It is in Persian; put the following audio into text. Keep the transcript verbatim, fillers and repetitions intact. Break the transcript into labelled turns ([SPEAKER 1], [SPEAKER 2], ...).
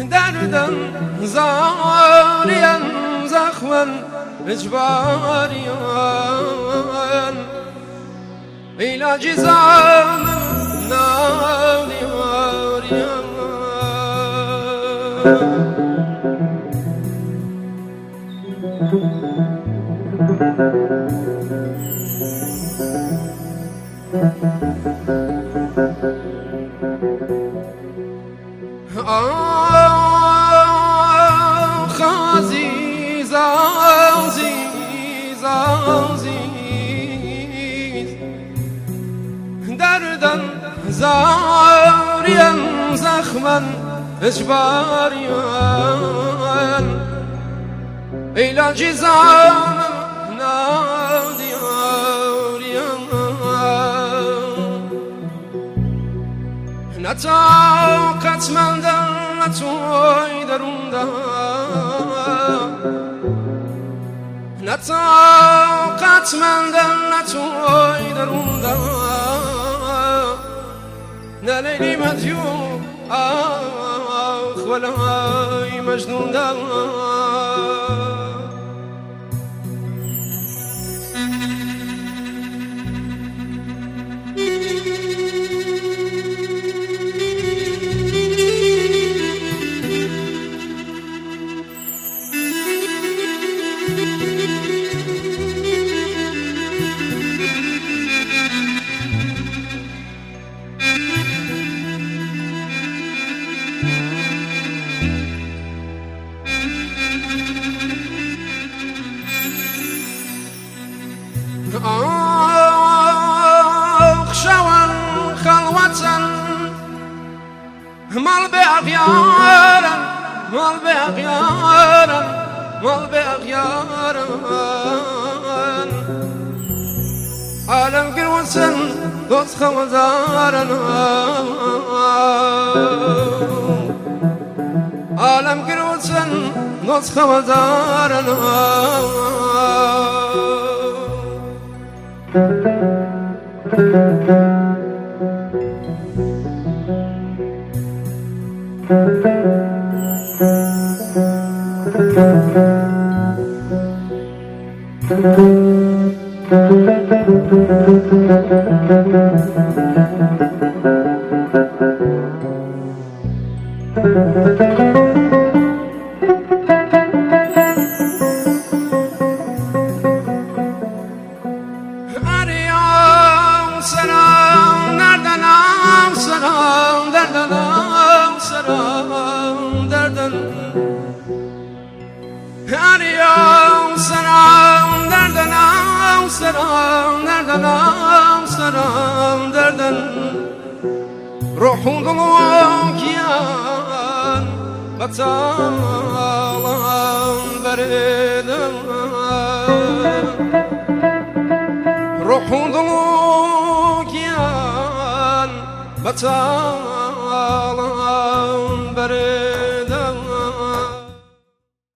[SPEAKER 1] دردن زاريا زخما اجباريا علاج زمان ناري واريا آخ عزیز عزیز عزیز دردن زاریا زخما اجباریا علاج زمان نطاقت من در توی درونده نطاقت من در توی درونده نه لیلی مدیون آخ ولای مجنون ده آخ شوان خلوتن مال بأغيارن مال بأغيارن مال بأغيارن عالم قروسن دوت خوزارن عالم قروسن دوت خوزارن Arıyorum saram derden am saram derden am saram derden ruhum dolu kiyan batalan beredem ruhum dolu kiyan batalan beredem